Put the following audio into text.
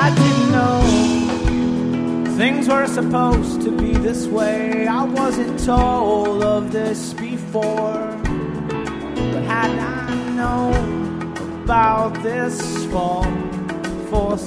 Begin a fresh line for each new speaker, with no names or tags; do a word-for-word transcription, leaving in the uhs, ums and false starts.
I didn't know things were supposed to be this way. I wasn't told of this before, but had I known about this fall for